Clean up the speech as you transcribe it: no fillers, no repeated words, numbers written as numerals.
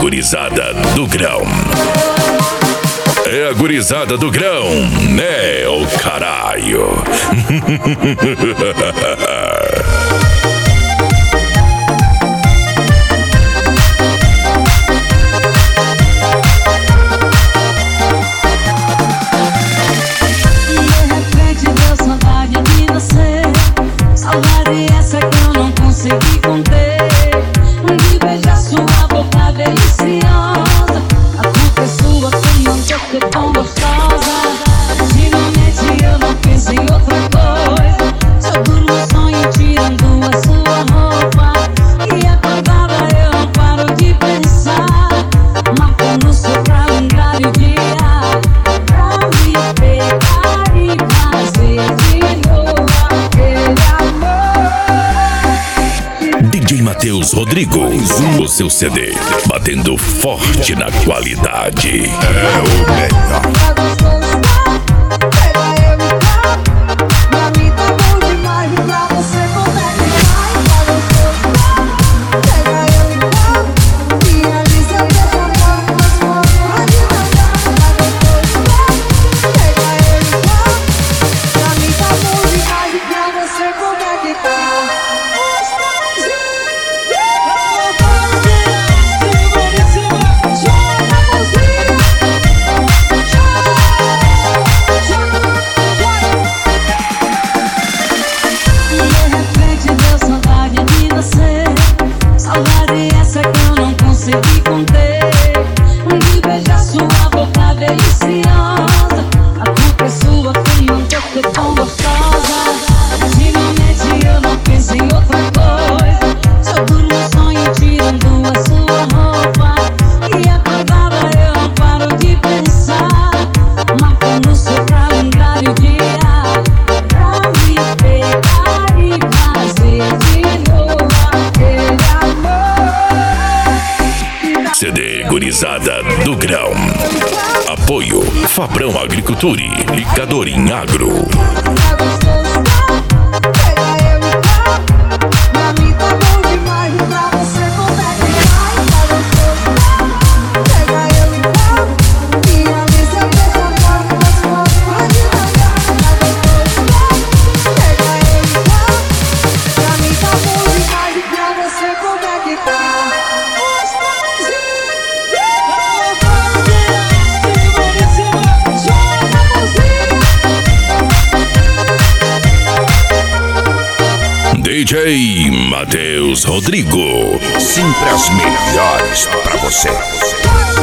gurizada do grão. É a gurizada do grão, né, ô caralho? De repente deu saudade de você. Saudade essa que eu não consegui conter. De beijar sua boca deliciosa. A culpa é sua, quem não toca tão gostosa. Ultimamente eu não penso em outra coisa. Só durmo sonho tirando a sua roupa. E acordada eu não paro de pensar. Marca no seu calendário dia pra me pegar e fazer de novo aquele amor. DJ Matheus Rodrigo, o seu CD, batendo forte na qualidade. É o melhor. Tá gostoso, tá? Pega eu e tá. Pra mim tá bom demais. E pra você como é que vai? Tá gostoso, tá? Pega eu e tá. Minha lista deixa fora, mas vamos adiantar. Tá gostoso, tá? Pega eu e tá. Pra mim tá bom demais. E pra você como é que tá? Saudade essa que eu não consegui conter. De beijar sua boca deliciosa. A culpa é sua, quem não toca tão gostosa. Ultimamente eu não penso em outra coisa. Só durmo sonho tirando a sua roupa. E acordada eu não paro de pensar. Marca no seu calendário dia pra me pegar e fazer de novo aquele amor. CD Gurizada do Grão. Apoio Fabrão Agricultura e Cadorim Agro. Tá gostoso, tá? Pega eu e tá. Pra mim tá bom demais. E pra você como é que vai? Tá gostoso, tá? Pega eu e tá. Minha lista deixa fora, mas vamos adiantar. Tá gostoso, tá? Pega eu e tá. Pra mim tá bom demais. E pra você como é que tá? DJ Matheus Rodrigo. Sempre as melhores pra você.